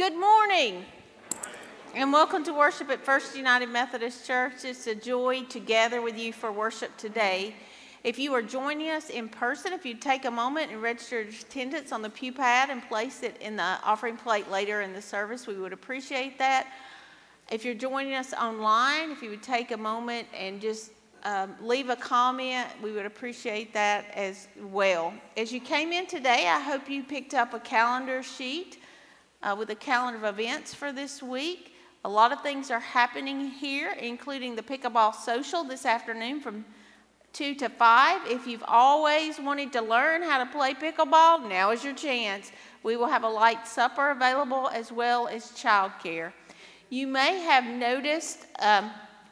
Good morning, and welcome to worship at First United Methodist Church. It's a joy to gather with you for worship today. If you are joining us in person, if you'd take a moment and register your attendance on the pew pad and place it in the offering plate later in the service, we would appreciate that. If you're joining us online, if you would take a moment and just leave a comment, we would appreciate that as well. As you came in today, I hope you picked up a calendar sheet with a calendar of events for this week. A lot of things are happening here, including the Pickleball Social this afternoon from 2 to 5. If you've always wanted to learn how to play pickleball, now is your chance. We will have a light supper available as well as childcare. You may have noticed a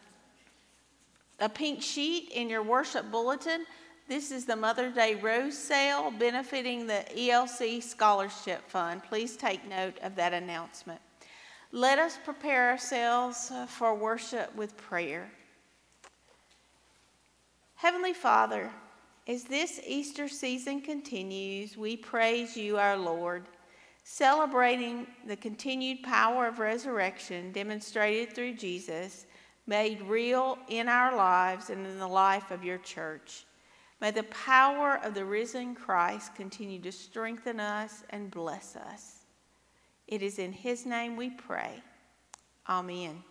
pink sheet in your worship bulletin. This is the Mother's Day Rose Sale benefiting the ELC Scholarship Fund. Please take note of that announcement. Let us prepare ourselves for worship with prayer. Heavenly Father, as this Easter season continues, we praise you, our Lord, celebrating the continued power of resurrection demonstrated through Jesus, made real in our lives and in the life of your church. May the power of the risen Christ continue to strengthen us and bless us. It is in his name we pray. Amen.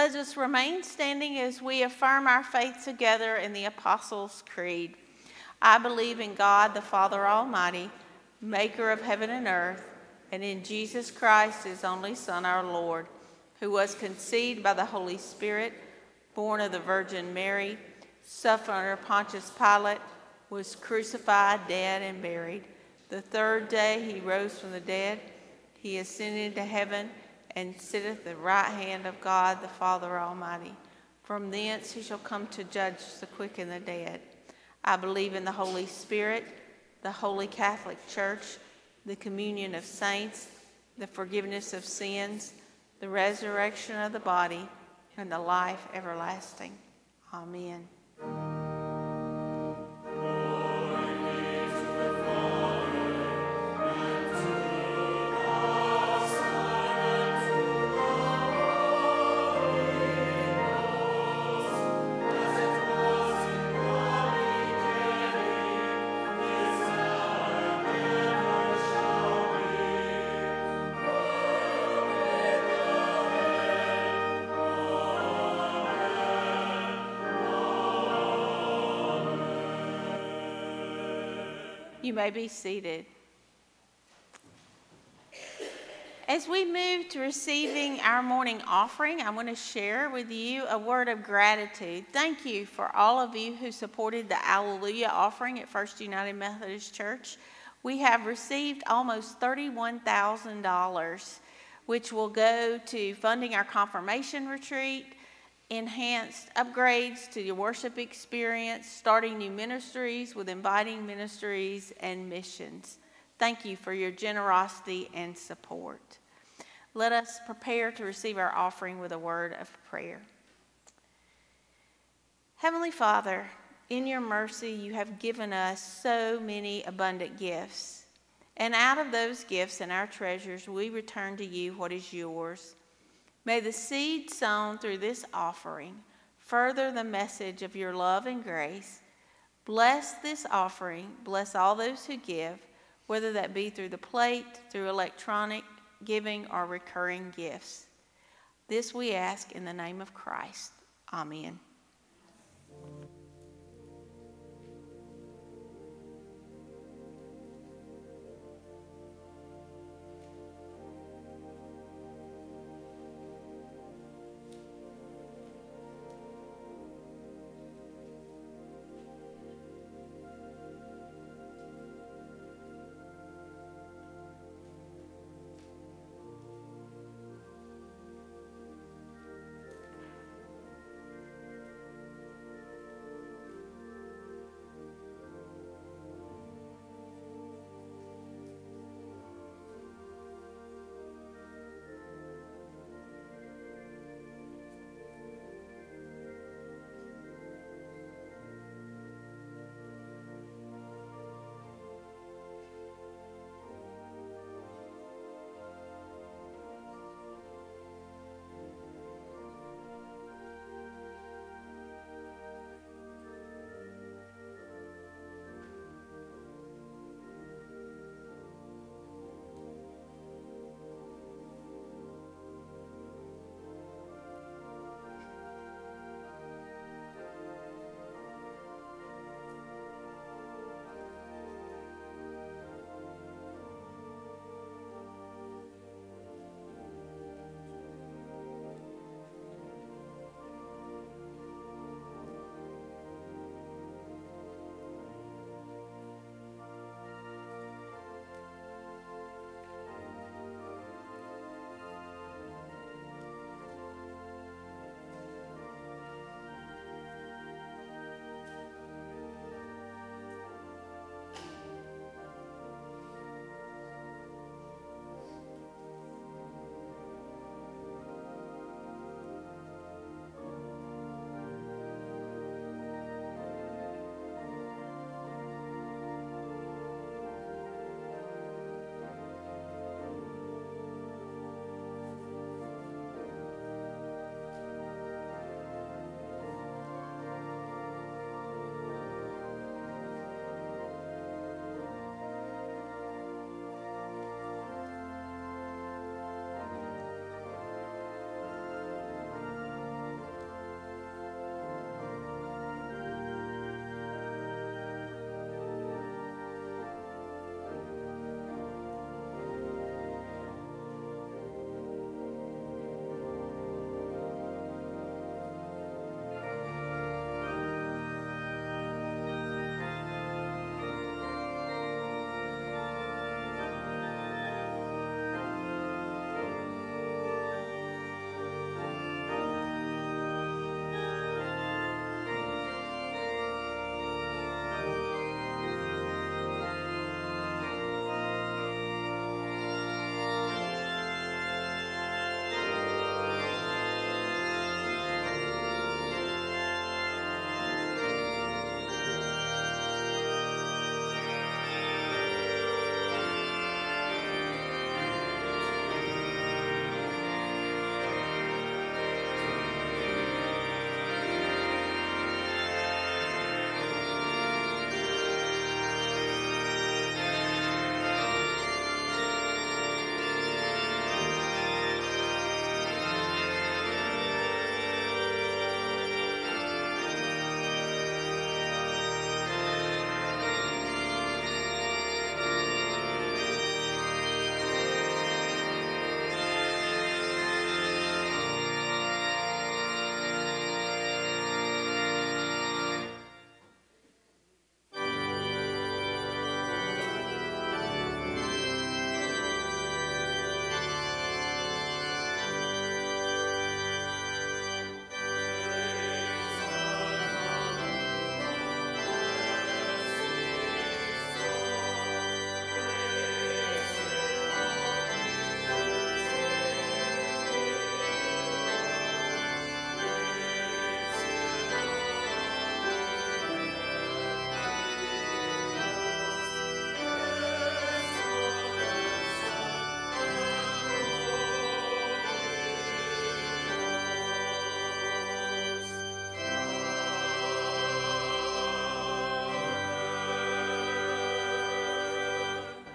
Let us remain standing as we affirm our faith together in the Apostles' Creed. I believe in God, the Father Almighty, maker of heaven and earth, and in Jesus Christ, his only Son, our Lord, who was conceived by the Holy Spirit, born of the Virgin Mary, suffered under Pontius Pilate, was crucified, dead, and buried. The third day he rose from the dead. He ascended into heaven and sitteth at the right hand of God the Father Almighty. From thence he shall come to judge the quick and the dead. I believe in the Holy Spirit, the Holy Catholic Church, the communion of saints, the forgiveness of sins, the resurrection of the body, and the life everlasting. Amen. You may be seated. As we move to receiving our morning offering, I want to share with you a word of gratitude. Thank you for all of you who supported the Alleluia offering at First United Methodist Church. We have received almost $31,000, which will go to funding our confirmation retreat, enhanced upgrades to your worship experience, starting new ministries with inviting ministries and missions. Thank you for your generosity and support. Let us prepare to receive our offering with a word of prayer. Heavenly Father, in your mercy, you have given us so many abundant gifts. And out of those gifts and our treasures, we return to you what is yours. May the seed sown through this offering further the message of your love and grace. Bless this offering. Bless all those who give, whether that be through the plate, through electronic giving, or recurring gifts. This we ask in the name of Christ. Amen.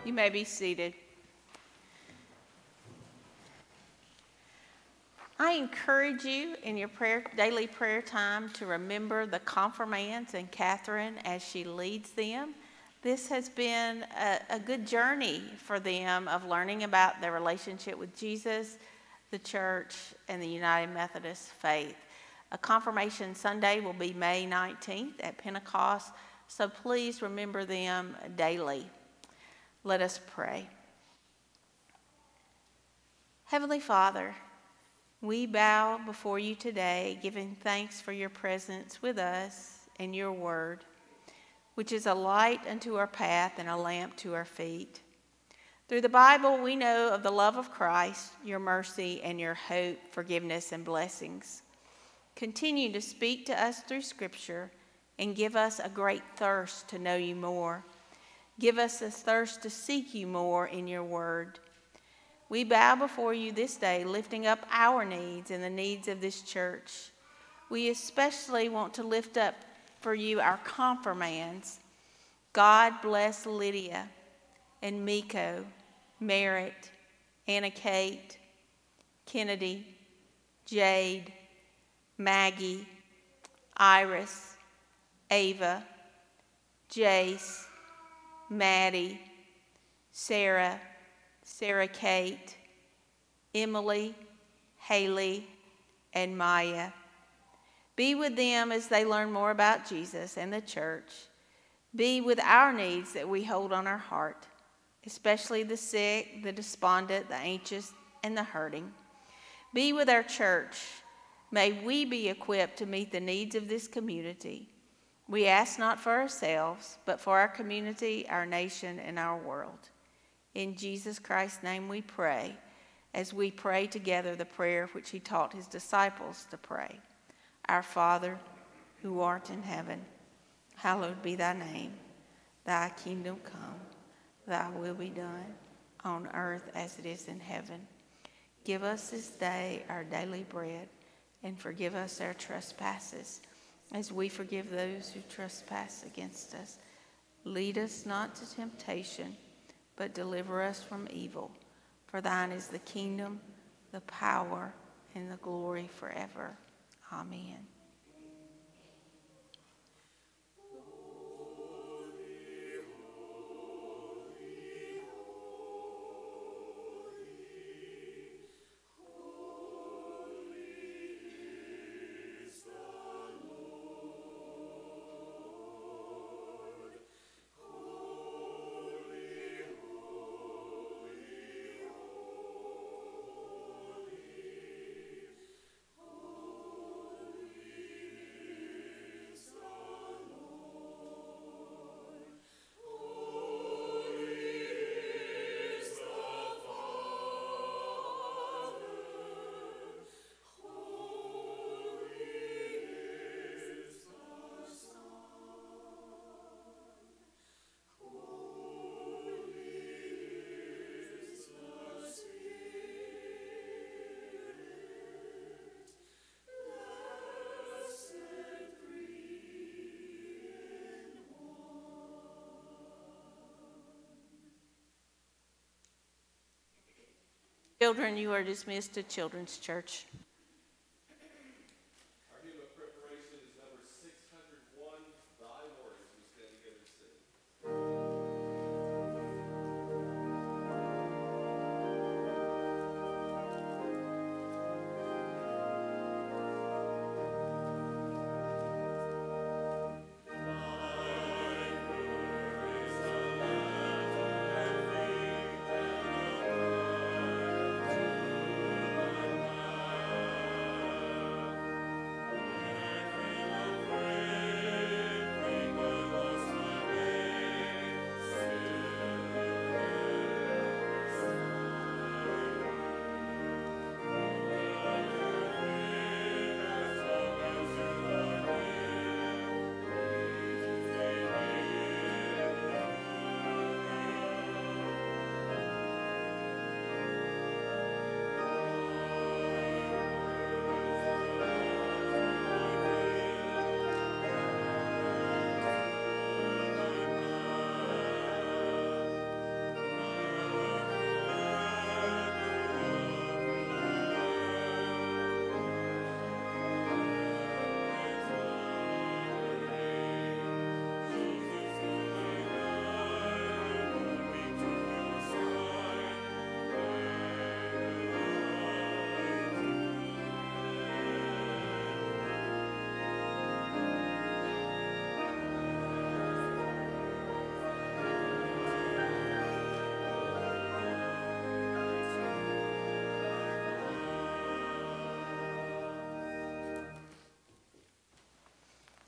You may be seated. I encourage you in your daily prayer time to remember the confirmands and Catherine as she leads them. This has been a good journey for them of learning about their relationship with Jesus, the church, and the United Methodist faith. A confirmation Sunday will be May 19th at Pentecost, so please remember them daily. Let us pray. Heavenly Father, we bow before you today, giving thanks for your presence with us and your word, which is a light unto our path and a lamp to our feet. Through the Bible, we know of the love of Christ, your mercy, and your hope, forgiveness, and blessings. Continue to speak to us through Scripture and give us a great thirst to know you more. Give us a thirst to seek you more in your word. We bow before you this day, lifting up our needs and the needs of this church. We especially want to lift up for you our confirmands. God bless Lydia and Miko, Merritt, Anna Kate, Kennedy, Jade, Maggie, Iris, Ava, Jace, Maddie, Sarah, Sarah Kate, Emily, Haley, and Maya. Be with them as they learn more about Jesus and the church. Be with our needs that we hold on our heart, especially the sick, the despondent, the anxious, and the hurting. Be with our church. May we be equipped to meet the needs of this community. We ask not for ourselves, but for our community, our nation, and our world. In Jesus Christ's name we pray, as we pray together the prayer which he taught his disciples to pray. Our Father, who art in heaven, hallowed be thy name. Thy kingdom come, thy will be done, on earth as it is in heaven. Give us this day our daily bread, and forgive us our trespasses, as we forgive those who trespass against us. Lead us not to temptation, but deliver us from evil. For thine is the kingdom, the power, and the glory forever. Amen. Children, you are dismissed to Children's Church. Our hymn of preparation is number 601, Thy Word, as we stand together to sing.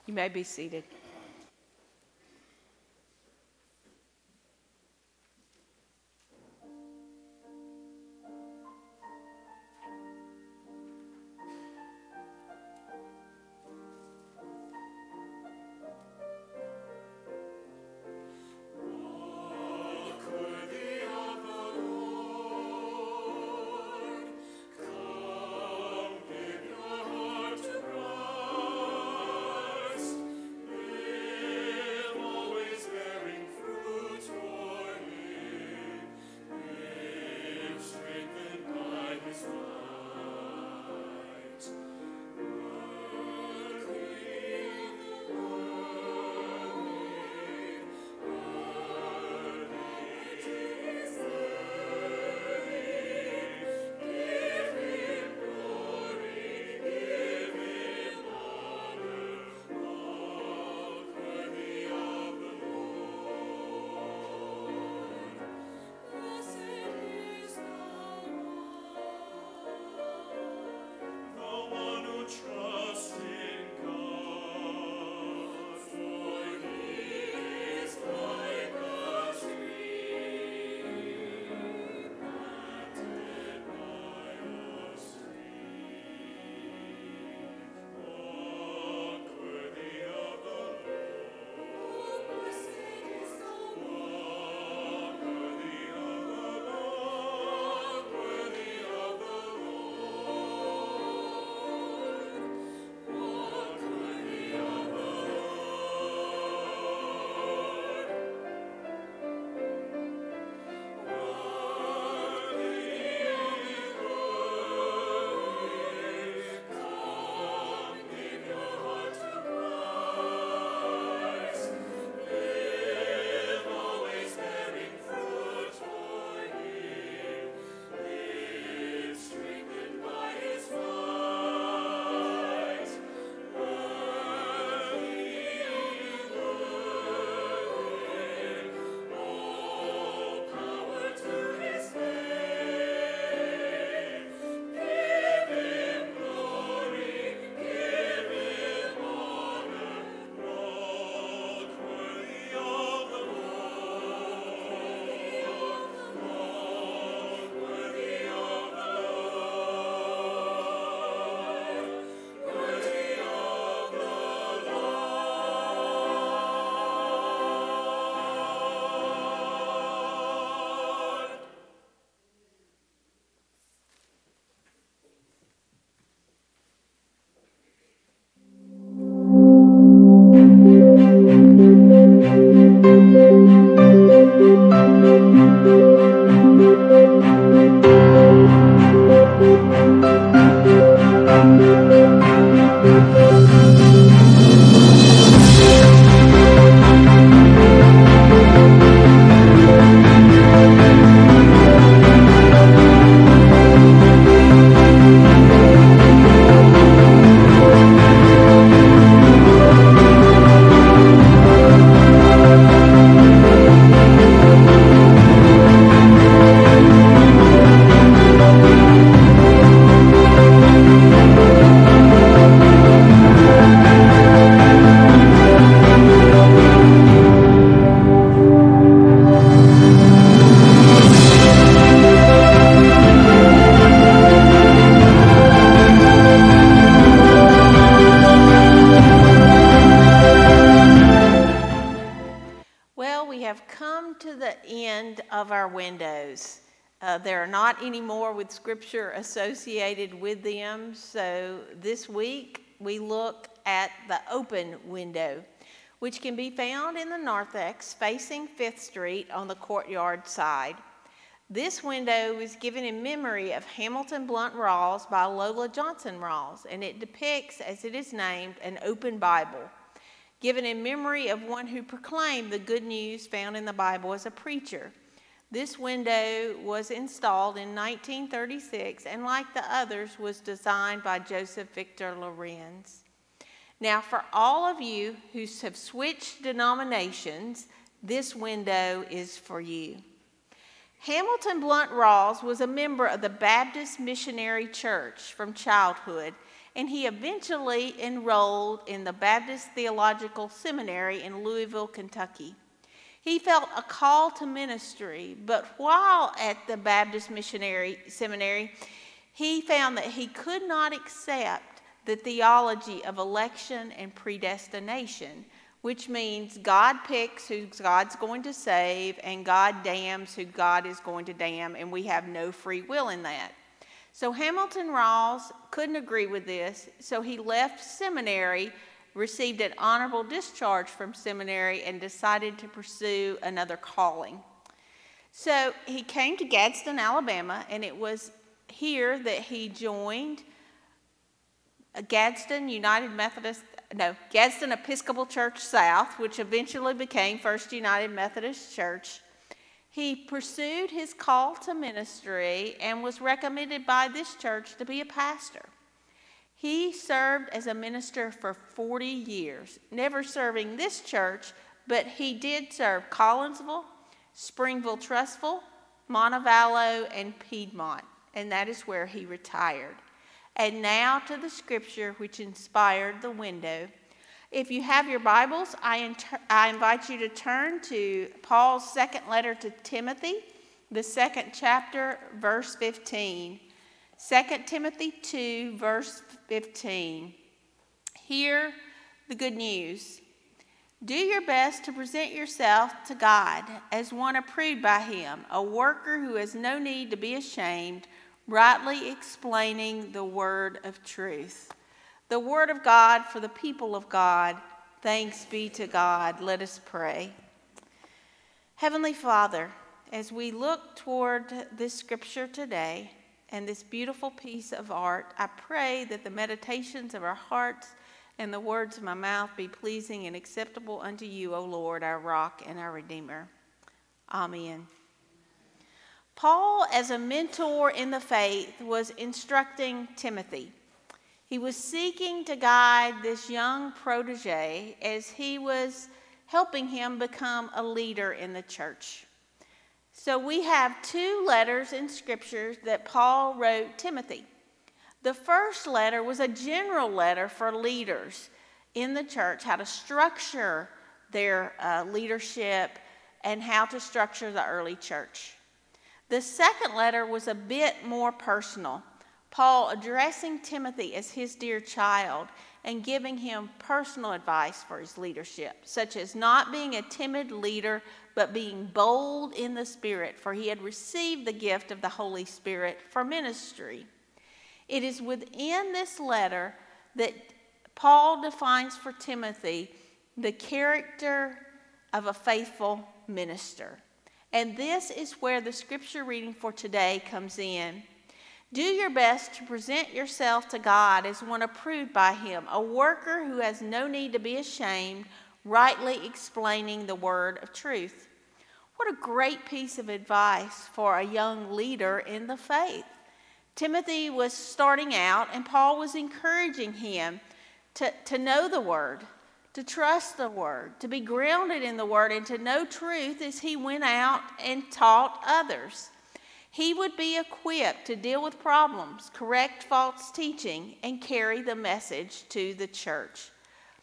You may be seated. Of our windows. There are not any more with scripture associated with them, so this week we look at the open window, which can be found in the narthex facing 5th Street on the courtyard side. This window was given in memory of Hamilton Blunt Rawls by Lola Johnson Rawls, and it depicts, as it is named, an open Bible, given in memory of one who proclaimed the good news found in the Bible as a preacher. This window was installed in 1936, and like the others, was designed by Joseph Victor Lorenz. Now, for all of you who have switched denominations, this window is for you. Hamilton Blunt Rawls was a member of the Baptist Missionary Church from childhood, and he eventually enrolled in the Baptist Theological Seminary in Louisville, Kentucky. He felt a call to ministry, but while at the Baptist Missionary Seminary, he found that he could not accept the theology of election and predestination, which means God picks who God's going to save and God damns who God is going to damn, and we have no free will in that. So Hamilton Rawls couldn't agree with this, so he left seminary, received an honorable discharge from seminary, and decided to pursue another calling. So he came to Gadsden, Alabama, and it was here that he joined Gadsden Episcopal Church South, which eventually became First United Methodist Church. He pursued his call to ministry and was recommended by this church to be a pastor. He served as a minister for 40 years, never serving this church, but he did serve Collinsville, Springville-Trussville, Montevallo, and Piedmont, and that is where he retired. And now to the scripture which inspired the window. If you have your Bibles, I invite you to turn to Paul's second letter to Timothy, the second chapter, verse 15. 2 Timothy 2, verse 15. Hear the good news. Do your best to present yourself to God as one approved by him, a worker who has no need to be ashamed, rightly explaining the word of truth. The word of God for the people of God. Thanks be to God. Let us pray. Heavenly Father, as we look toward this scripture today and this beautiful piece of art, I pray that the meditations of our hearts and the words of my mouth be pleasing and acceptable unto you, O Lord, our rock and our redeemer. Amen. Paul, as a mentor in the faith, was instructing Timothy. He was seeking to guide this young protege as he was helping him become a leader in the church. So we have two letters in scriptures that Paul wrote Timothy. The first letter was a general letter for leaders in the church, how to structure their leadership and how to structure the early church. The second letter was a bit more personal. Paul addressing Timothy as his dear child and giving him personal advice for his leadership, such as not being a timid leader, but being bold in the Spirit, for he had received the gift of the Holy Spirit for ministry. It is within this letter that Paul defines for Timothy the character of a faithful minister. And this is where the scripture reading for today comes in. Do your best to present yourself to God as one approved by him, a worker who has no need to be ashamed, rightly explaining the word of truth. What a great piece of advice for a young leader in the faith. Timothy was starting out, and Paul was encouraging him to know the word, to trust the word, to be grounded in the word, and to know truth as he went out and taught others. He would be equipped to deal with problems, correct false teaching, and carry the message to the church.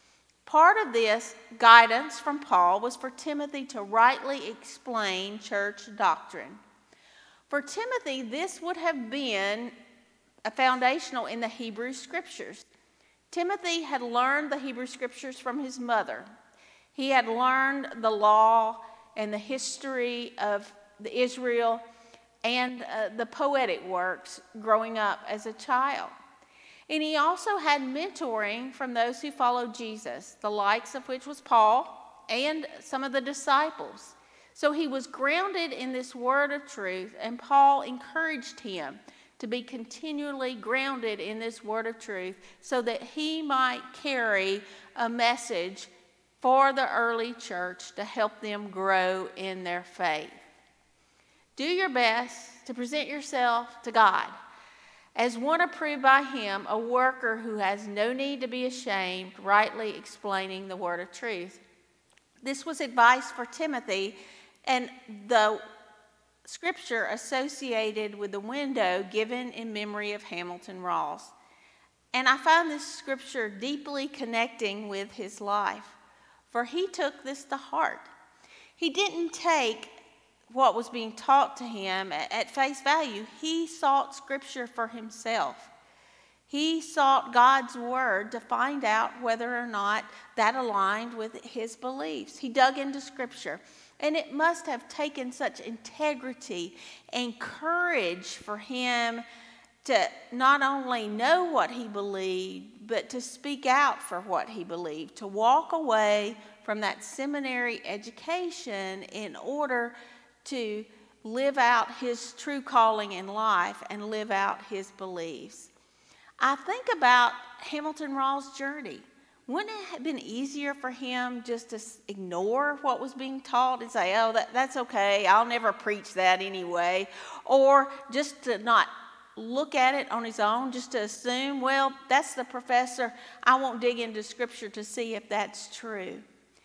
Part of this guidance from Paul was for Timothy to rightly explain church doctrine. For Timothy, this would have been foundational in the Hebrew Scriptures. Timothy had learned the Hebrew Scriptures from his mother. He had learned the law and the history of Israel and the poetic works growing up as a child. And he also had mentoring from those who followed Jesus, the likes of which was Paul and some of the disciples. So he was grounded in this word of truth, and Paul encouraged him to be continually grounded in this word of truth so that he might carry a message for the early church to help them grow in their faith. Do your best to present yourself to God as one approved by him, a worker who has no need to be ashamed, rightly explaining the word of truth. This was advice for Timothy, and the scripture associated with the window given in memory of Hamilton Rawls. And I find this scripture deeply connecting with his life, for he took this to heart. He didn't take what was being taught to him at face value. He sought scripture for himself. He sought God's word to find out whether or not that aligned with his beliefs. He dug into scripture, and it must have taken such integrity and courage for him to not only know what he believed, but to speak out for what he believed, to walk away from that seminary education in order to live out his true calling in life and live out his beliefs. I think about Hamilton Rawls' journey. Wouldn't it have been easier for him just to ignore what was being taught and say, oh, that's okay, I'll never preach that anyway, or just to not look at it on his own, just to assume, well, that's the professor, I won't dig into scripture to see if that's true.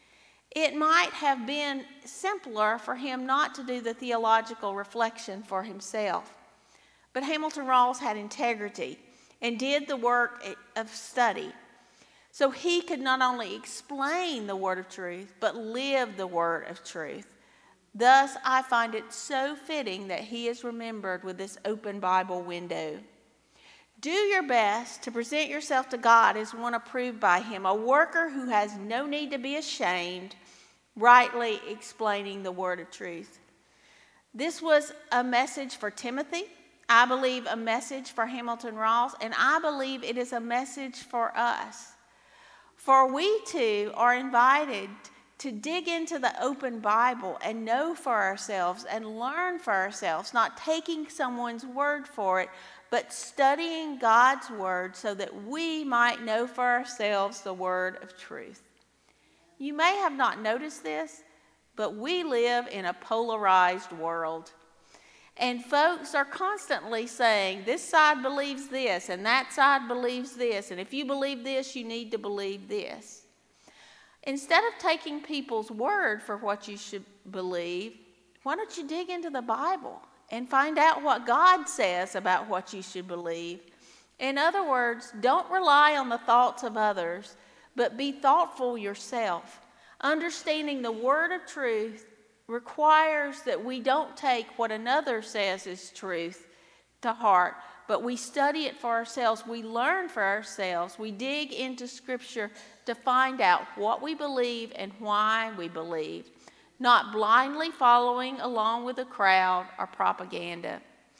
It might have been simpler for him not to do the theological reflection for himself. But Hamilton Rawls had integrity and did the work of study. So he could not only explain the word of truth, but live the word of truth. Thus, I find it so fitting that he is remembered with this open Bible window. Do your best to present yourself to God as one approved by him, a worker who has no need to be ashamed, rightly explaining the word of truth. This was a message for Timothy. I believe a message for Hamilton Rawls, and I believe it is a message for us. For we too are invited to dig into the open Bible and know for ourselves and learn for ourselves, not taking someone's word for it, but studying God's word so that we might know for ourselves the word of truth. You may have not noticed this, but we live in a polarized world. And folks are constantly saying, this side believes this, and that side believes this, and if you believe this, you need to believe this. Instead of taking people's word for what you should believe, why don't you dig into the Bible and find out what God says about what you should believe? In other words, don't rely on the thoughts of others, but be thoughtful yourself. Understanding the word of truth requires that we don't take what another says is truth to heart, but we study it for ourselves, we learn for ourselves, we dig into Scripture to find out what we believe and why we believe, not blindly following along with the crowd or propaganda.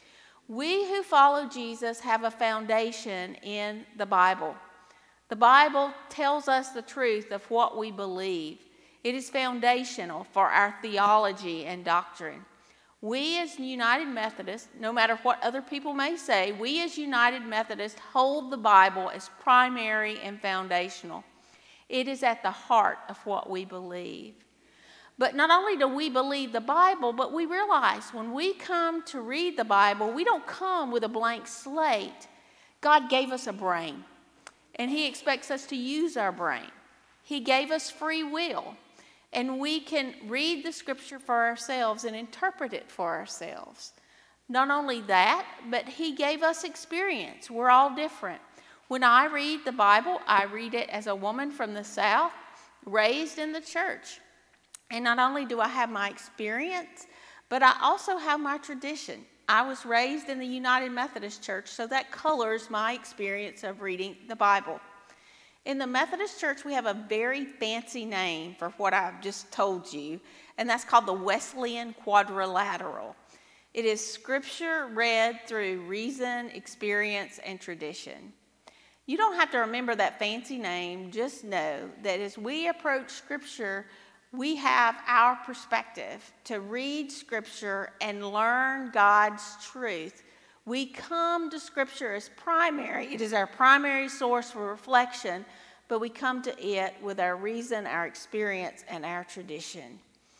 We who follow Jesus have a foundation in the Bible. The Bible tells us the truth of what we believe. It is foundational for our theology and doctrine. We as United Methodists, no matter what other people may say, we as United Methodists hold the Bible as primary and foundational. It is at the heart of what we believe. But not only do we believe the Bible, but we realize when we come to read the Bible, we don't come with a blank slate. God gave us a brain, and He expects us to use our brain. He gave us free will. And we can read the Scripture for ourselves and interpret it for ourselves. Not only that, but He gave us experience. We're all different. When I read the Bible, I read it as a woman from the South, raised in the church. And not only do I have my experience, but I also have my tradition. I was raised in the United Methodist Church, so that colors my experience of reading the Bible. In the Methodist Church, we have a very fancy name for what I've just told you, and that's called the Wesleyan Quadrilateral. It is Scripture read through reason, experience, and tradition. You don't have to remember that fancy name. Just know that as we approach Scripture, we have our perspective to read Scripture and learn God's truth. We come to Scripture as primary. It is our primary source for reflection, but we come to it with our reason, our experience, and our tradition.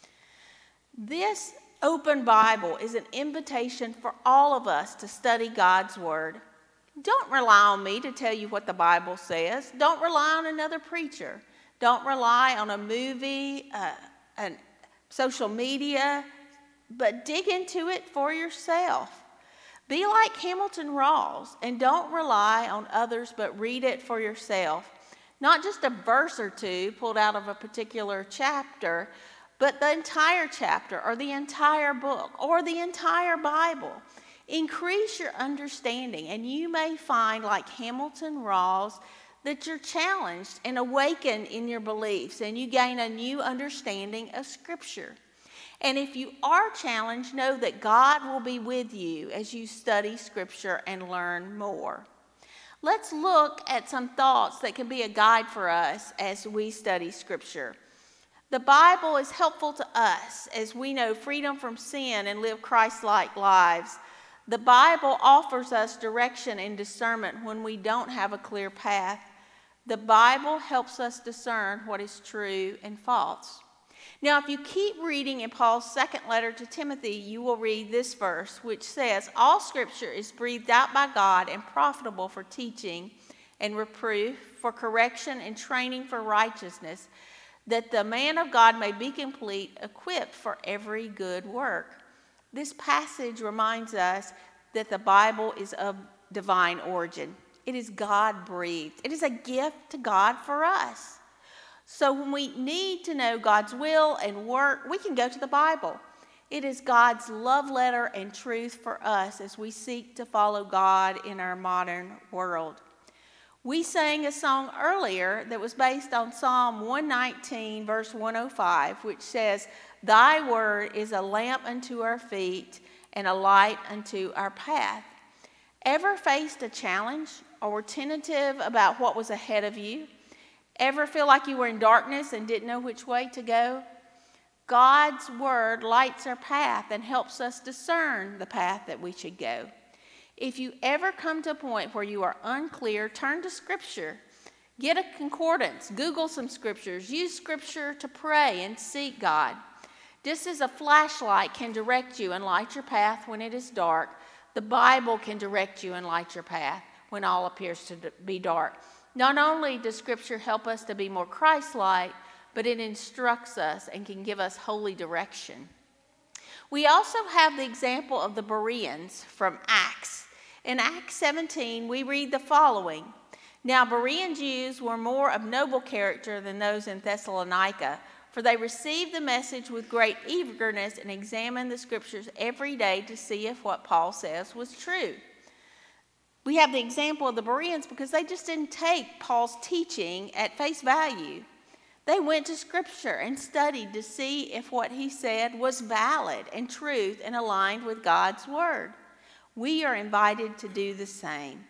This open Bible is an invitation for all of us to study God's Word. Don't rely on me to tell you what the Bible says. Don't rely on another preacher. Don't rely on a movie, social media, but dig into it for yourself. Be like Hamilton Rawls and don't rely on others, but read it for yourself. Not just a verse or two pulled out of a particular chapter, but the entire chapter or the entire book or the entire Bible. Increase your understanding, and you may find, like Hamilton Rawls, that you're challenged and awakened in your beliefs, and you gain a new understanding of Scripture. And if you are challenged, know that God will be with you as you study Scripture and learn more. Let's look at some thoughts that can be a guide for us as we study Scripture. The Bible is helpful to us as we know freedom from sin and live Christ-like lives. The Bible offers us direction and discernment when we don't have a clear path. The Bible helps us discern what is true and false. Now, if you keep reading in Paul's second letter to Timothy, you will read this verse, which says, "All Scripture is breathed out by God and profitable for teaching and reproof, for correction and training for righteousness, that the man of God may be complete, equipped for every good work." This passage reminds us that the Bible is of divine origin. It is God-breathed. It is a gift to God for us. So when we need to know God's will and work, we can go to the Bible. It is God's love letter and truth for us as we seek to follow God in our modern world. We sang a song earlier that was based on Psalm 119, verse 105, which says, "Thy word is a lamp unto our feet and a light unto our path." Ever faced a challenge or were tentative about what was ahead of you? Ever feel like you were in darkness and didn't know which way to go? God's word lights our path and helps us discern the path that we should go. If you ever come to a point where you are unclear, turn to Scripture. Get a concordance. Google some scriptures. Use Scripture to pray and seek God. Just as a flashlight can direct you and light your path when it is dark, the Bible can direct you and light your path when all appears to be dark. Not only does Scripture help us to be more Christ-like, but it instructs us and can give us holy direction. We also have the example of the Bereans from Acts. In Acts 17, we read the following. "Now Berean Jews were more of noble character than those in Thessalonica, for they received the message with great eagerness and examined the Scriptures every day to see if what Paul says was true." We have the example of the Bereans because they just didn't take Paul's teaching at face value. They went to Scripture and studied to see if what he said was valid and truth and aligned with God's Word. We are invited to do the same.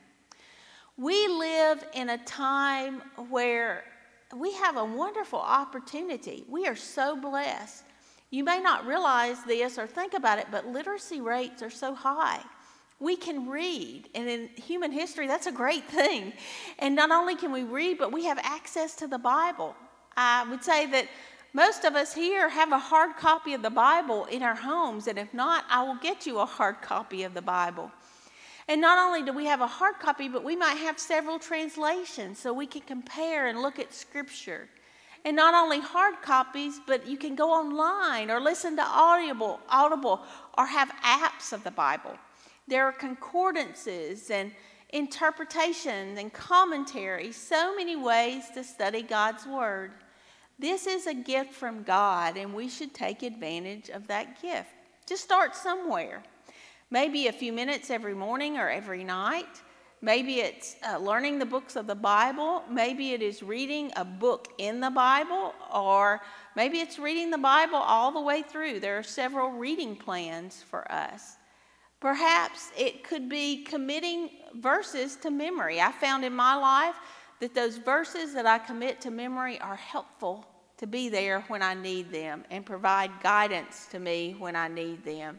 We live in a time where we have a wonderful opportunity. We are so blessed. You may not realize this or think about it, but literacy rates are so high. We can read, and in human history, that's a great thing. And not only can we read, but we have access to the Bible. I would say that most of us here have a hard copy of the Bible in our homes, and if not, I will get you a hard copy of the Bible. And not only do we have a hard copy, but we might have several translations so we can compare and look at Scripture. And not only hard copies, but you can go online or listen to Audible or have apps of the Bible. There are concordances and interpretations and commentaries, so many ways to study God's Word. This is a gift from God, and we should take advantage of that gift. Just start somewhere. Maybe a few minutes every morning or every night. Maybe it's learning the books of the Bible. Maybe it is reading a book in the Bible, or maybe it's reading the Bible all the way through. There are several reading plans for us. Perhaps it could be committing verses to memory. I found in my life that those verses that I commit to memory are helpful to be there when I need them and provide guidance to me when I need them.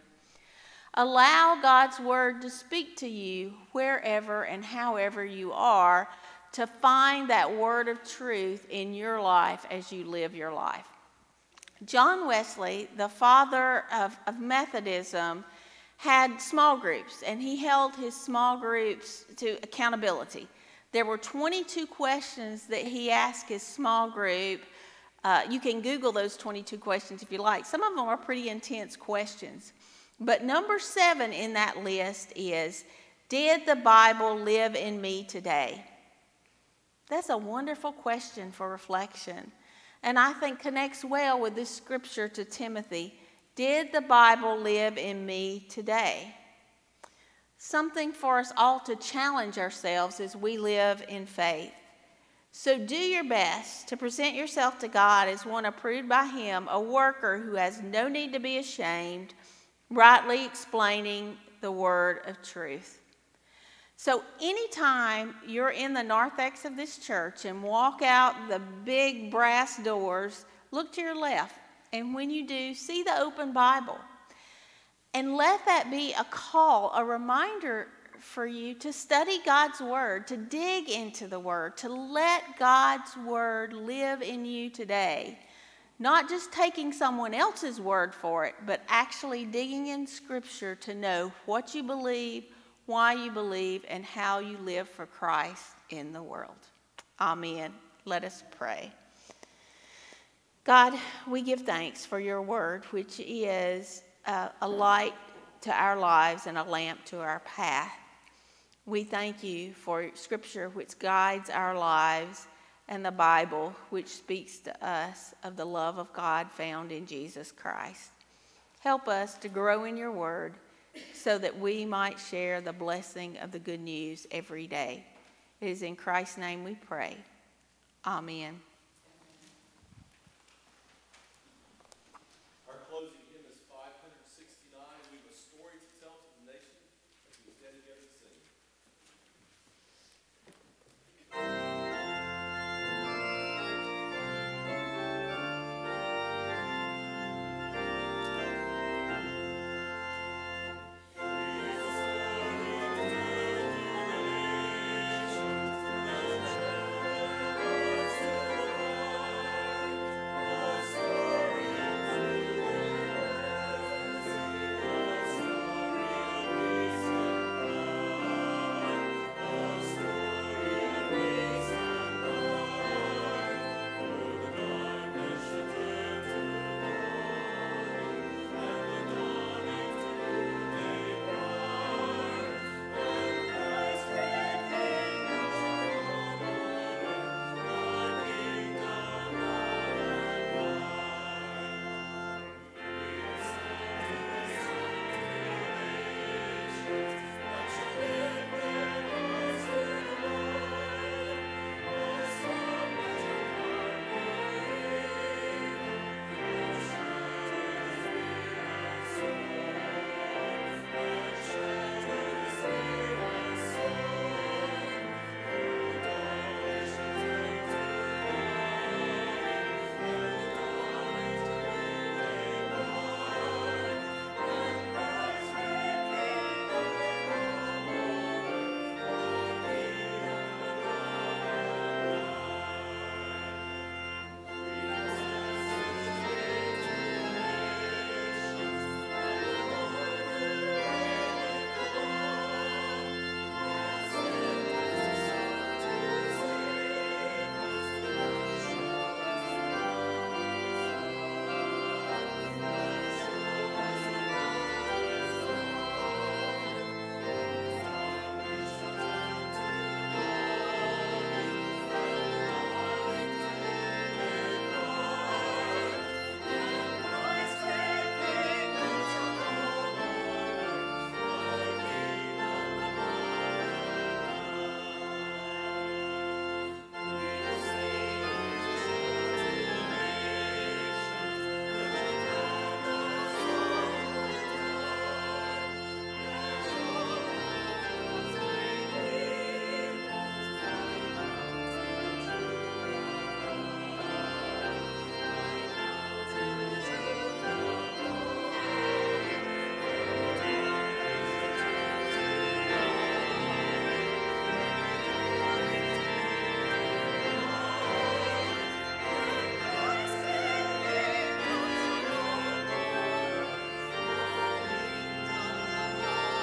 Allow God's Word to speak to you wherever and however you are, to find that word of truth in your life as you live your life. John Wesley, the father of Methodism, had small groups, and he held his small groups to accountability. There were 22 questions that he asked his small group. You can Google those 22 questions if you like. Some of them are pretty intense questions. But number 7 in that list is, did the Bible live in me today? That's a wonderful question for reflection, and I think connects well with this scripture to Timothy. Did the Bible live in me today? Something for us all to challenge ourselves as we live in faith. So do your best to present yourself to God as one approved by Him, a worker who has no need to be ashamed, rightly explaining the word of truth. So anytime you're in the narthex of this church and walk out the big brass doors, look to your left. And when you do, see the open Bible. And let that be a call, a reminder for you to study God's word, to dig into the word, to let God's word live in you today. Not just taking someone else's word for it, but actually digging in Scripture to know what you believe, why you believe, and how you live for Christ in the world. Amen. Let us pray. God, we give thanks for your word, which is a light to our lives and a lamp to our path. We thank you for Scripture which guides our lives, and the Bible which speaks to us of the love of God found in Jesus Christ. Help us to grow in your word so that we might share the blessing of the good news every day. It is in Christ's name we pray. Amen. Our closing hymn is 569. We have a story to tell to the nation as we stand together to sing.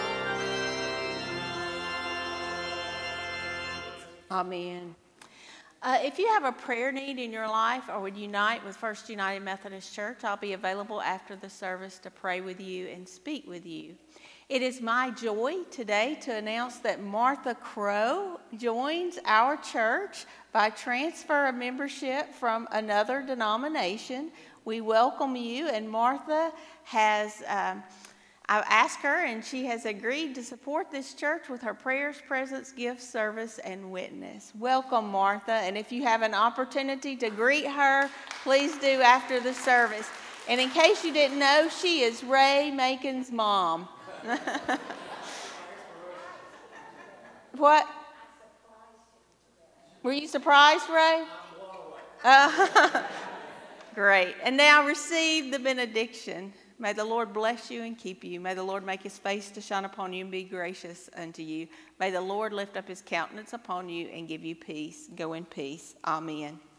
Amen. If you have a prayer need in your life or would unite with First United Methodist Church, I'll be available after the service to pray with you and speak with you. It is my joy today to announce that Martha Crow joins our church by transfer of membership from another denomination. We welcome you, and Martha has I've asked her, and she has agreed to support this church with her prayers, presence, gifts, service, and witness. Welcome, Martha, and if you have an opportunity to greet her, please do after the service. And in case you didn't know, she is Ray Macon's mom. What? Were you surprised, Ray? Great. And now receive the benediction. May the Lord bless you and keep you. May the Lord make his face to shine upon you and be gracious unto you. May the Lord lift up his countenance upon you and give you peace. Go in peace. Amen.